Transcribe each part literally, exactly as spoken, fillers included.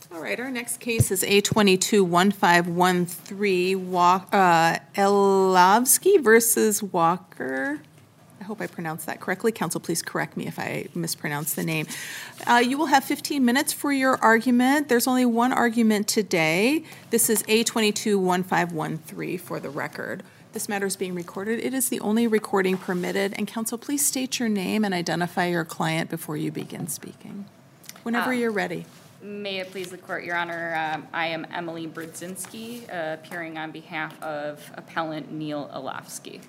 All right, our next case is A twenty-two one five one three, Wa- uh, Elavsky versus Walker. I hope I pronounced that correctly. Counsel, please correct me if I mispronounce the name. Uh, you will have fifteen minutes for your argument. There's only one argument today. This is A twenty-two one five one three for the record. This matter is being recorded. It is the only recording permitted. And counsel, please state your name and identify your client before you begin speaking. Whenever Uh, you're ready. May it please the court, Your Honor, um, I am Emily Brudzinski, uh, appearing on behalf of appellant Neil Elavsky.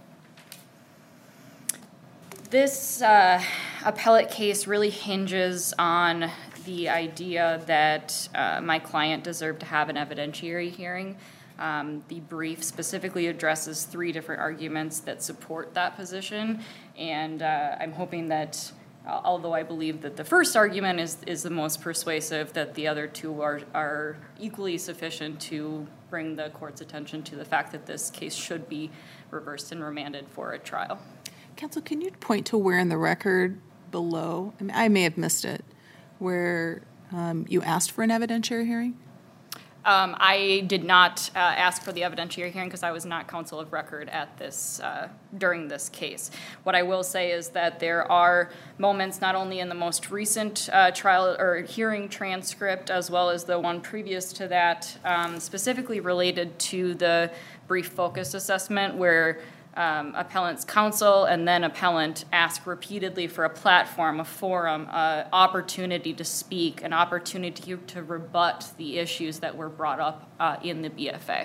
This uh, appellate case really hinges on the idea that uh, my client deserved to have an evidentiary hearing. Um, the brief specifically addresses three different arguments that support that position, and uh, I'm hoping that Uh, although I believe that the first argument is, is the most persuasive, that the other two are, are equally sufficient to bring the court's attention to the fact that this case should be reversed and remanded for a trial. Counsel, can you point to where in the record below, I, mean, I may have missed it, where um, you asked for an evidentiary hearing? Um, I did not uh, ask for the evidentiary hearing because I was not counsel of record at this uh, during this case. What I will say is that there are moments not only in the most recent uh, trial or hearing transcript as well as the one previous to that, um, specifically related to the brief focus assessment where Um, appellant's counsel and then appellant ask repeatedly for a platform, a forum, an opportunity to speak, an opportunity to rebut the issues that were brought up uh, in the B F A.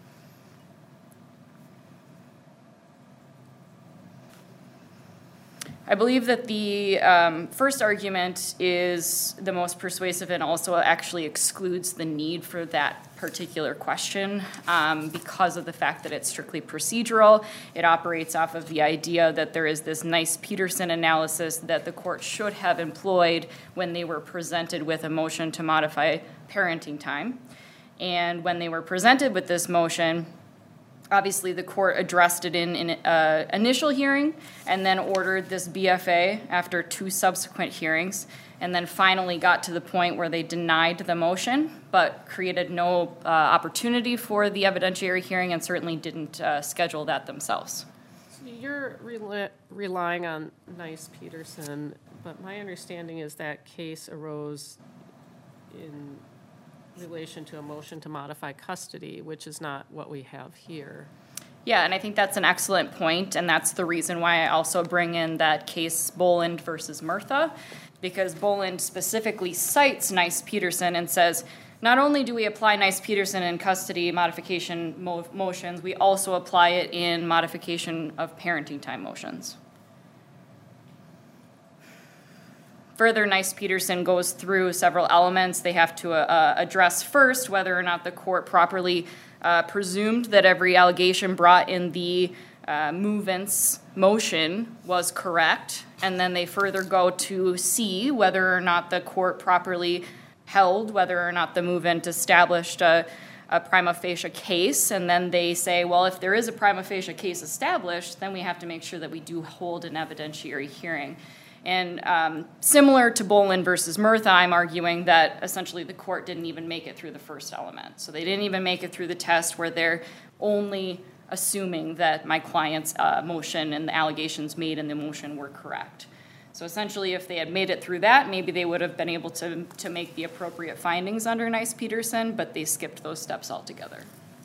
I believe that the um, first argument is the most persuasive and also actually excludes the need for that particular question um, because of the fact that it's strictly procedural. It operates off of the idea that there is this nice Peterson analysis that the court should have employed when they were presented with a motion to modify parenting time. And when they were presented with this motion, obviously, the court addressed it in an uh, initial hearing and then ordered this B F A after two subsequent hearings, and then finally got to the point where they denied the motion but created no uh, opportunity for the evidentiary hearing and certainly didn't uh, schedule that themselves. So you're rel- relying on Nice Peterson, but my understanding is that case arose in relation to a motion to modify custody, which is not what we have here. Yeah, and I think that's an excellent point, and that's the reason why I also bring in that case Boland versus Murtha, because Boland specifically cites Nice Peterson and says, not only do we apply Nice Peterson in custody modification mo- motions, we also apply it in modification of parenting time motions. Further, Nice Peterson goes through several elements. They have to uh, address first whether or not the court properly uh, presumed that every allegation brought in the uh, move-in's motion was correct, and then they further go to see whether or not the court properly held, whether or not the move-in established a, a prima facie case, and then they say, well, if there is a prima facie case established, then we have to make sure that we do hold an evidentiary hearing. And um, similar to Boland versus Murtha, I'm arguing that essentially the court didn't even make it through the first element. So they didn't even make it through the test where they're only assuming that my client's uh, motion and the allegations made in the motion were correct. So essentially, if they had made it through that, maybe they would have been able to, to make the appropriate findings under Nice Peterson, but they skipped those steps altogether.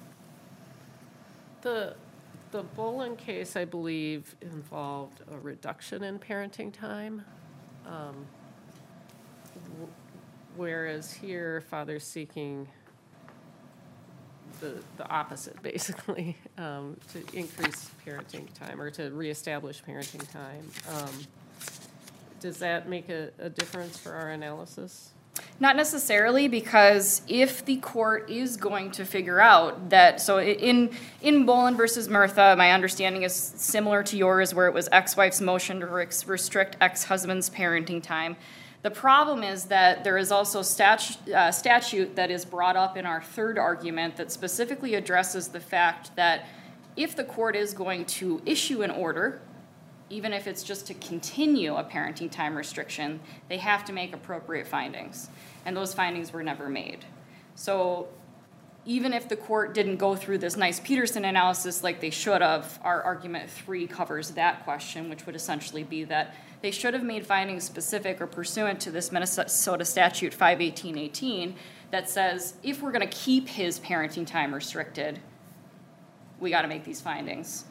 The The Boland case, I believe, involved a reduction in parenting time, um, w- whereas here, father's seeking the the opposite, basically, um, to increase parenting time or to reestablish parenting time. Um, does that make a, a difference for our analysis? Not necessarily, because if the court is going to figure out that, so in in Boland versus Murtha, my understanding is similar to yours, where it was ex-wife's motion to rex- restrict ex-husband's parenting time. The problem is that there is also statu- uh, statute that is brought up in our third argument that specifically addresses the fact that if the court is going to issue an order even if it's just to continue a parenting time restriction, they have to make appropriate findings. And those findings were never made. So even if the court didn't go through this nice Peterson analysis like they should have, our argument three covers that question, which would essentially be that they should have made findings specific or pursuant to this Minnesota statute five eighteen eighteen that says if we're going to keep his parenting time restricted, we got to make these findings.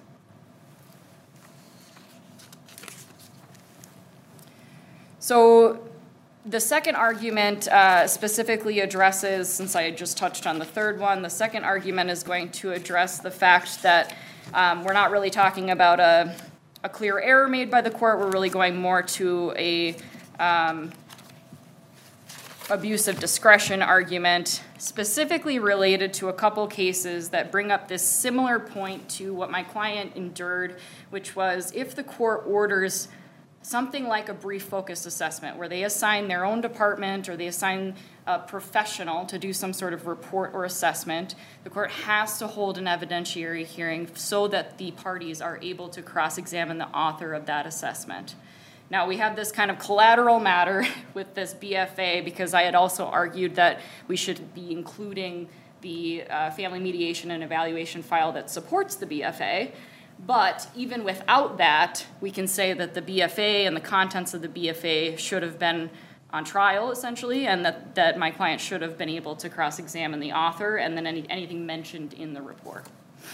So the second argument uh, specifically addresses, since I just touched on the third one, the second argument is going to address the fact that um, we're not really talking about a, a clear error made by the court. We're really going more to a um, abuse of discretion argument, specifically related to a couple cases that bring up this similar point to what my client endured, which was if the court orders something like a brief focus assessment where they assign their own department or they assign a professional to do some sort of report or assessment, the court has to hold an evidentiary hearing so that the parties are able to cross-examine the author of that assessment. Now, we have this kind of collateral matter with this B F A because I had also argued that we should be including the uh, family mediation and evaluation file that supports the B F A. But even without that, we can say that the B F A and the contents of the B F A should have been on trial, essentially, and that, that my client should have been able to cross-examine the author and then any, anything mentioned in the report.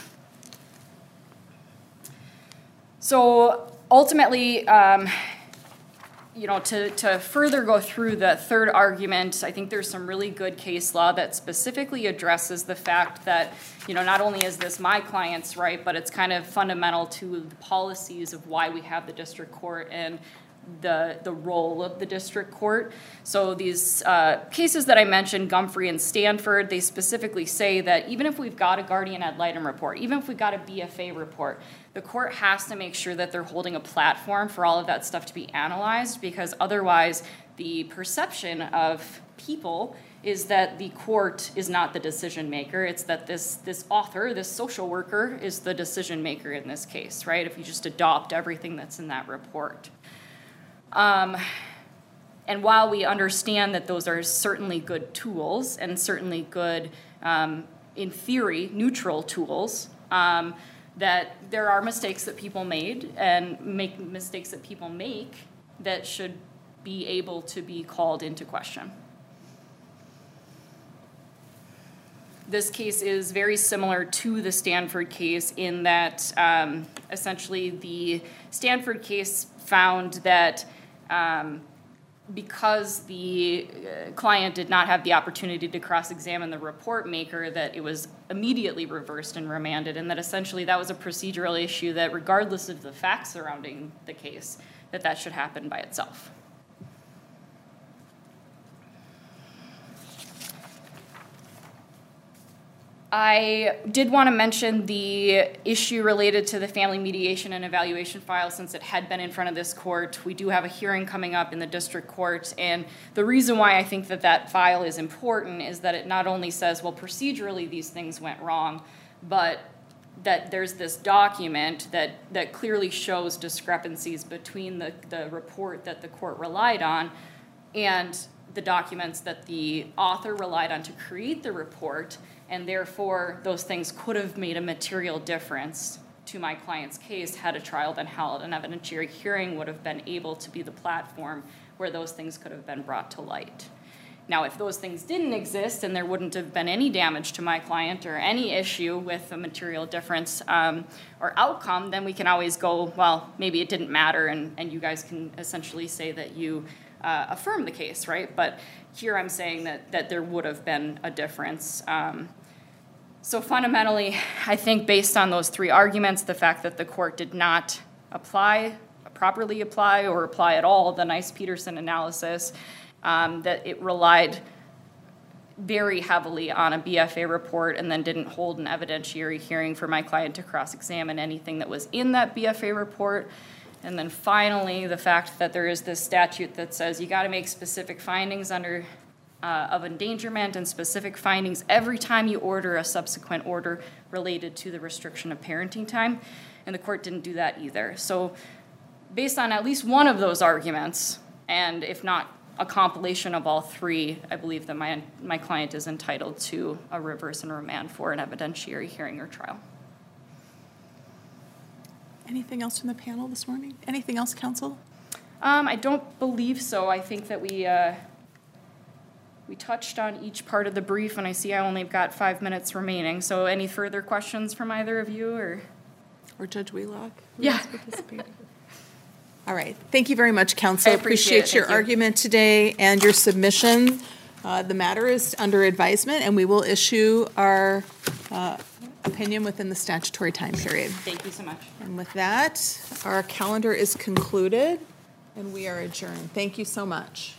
So ultimately, um, you know, to, to further go through the third argument, I think there's some really good case law that specifically addresses the fact that, you know, not only is this my client's right, but it's kind of fundamental to the policies of why we have the district court and the the role of the district court. So these uh, cases that I mentioned, Gumphrey and Stanford, they specifically say that even if we've got a guardian ad litem report, even if we've got a B F A report, the court has to make sure that they're holding a platform for all of that stuff to be analyzed, because otherwise the perception of people is that the court is not the decision maker. It's that this this author, this social worker, is the decision maker in this case, right? If you just adopt everything that's in that report. Um, and while we understand that those are certainly good tools and certainly good, um, in theory, neutral tools, um, that there are mistakes that people made and make mistakes that people make that should be able to be called into question. This case is very similar to the Stanford case in that um, essentially the Stanford case found that um, because the uh, client did not have the opportunity to cross-examine the report maker, that it was immediately reversed and remanded, and that essentially that was a procedural issue that regardless of the facts surrounding the case, that that should happen by itself. I did want to mention the issue related to the family mediation and evaluation file since it had been in front of this court. We do have a hearing coming up in the district court, and the reason why I think that that file is important is that it not only says, well, procedurally these things went wrong, but that there's this document that, that clearly shows discrepancies between the, the report that the court relied on and the documents that the author relied on to create the report, and therefore those things could have made a material difference to my client's case had a trial been held. An evidentiary hearing would have been able to be the platform where those things could have been brought to light. Now, if those things didn't exist and there wouldn't have been any damage to my client or any issue with a material difference um, or outcome, then we can always go, well, maybe it didn't matter, and, and you guys can essentially say that you uh, affirm the case, right? But here I'm saying that, that there would have been a difference. Um, so fundamentally, I think based on those three arguments, the fact that the court did not apply, properly apply, or apply at all the Nice-Peterson analysis, Um, that it relied very heavily on a B F A report and then didn't hold an evidentiary hearing for my client to cross-examine anything that was in that B F A report. And then finally, the fact that there is this statute that says you got to make specific findings under uh, of endangerment and specific findings every time you order a subsequent order related to the restriction of parenting time, and the court didn't do that either. So based on at least one of those arguments, and if not a compilation of all three, I believe that my, my client is entitled to a reverse and remand for an evidentiary hearing or trial. Anything else from the panel this morning? Anything else, counsel? Um, I don't believe so. I think that we, uh, we touched on each part of the brief, and I see I only got five minutes remaining. So any further questions from either of you, or? Or Judge Wheelock? who Yeah. is participating? All right. Thank you very much, counsel. I appreciate it. your Thank you. argument today and your submission. Uh, The matter is under advisement, and we will issue our uh, opinion within the statutory time period. Thank you so much. And with that, our calendar is concluded, and we are adjourned. Thank you so much.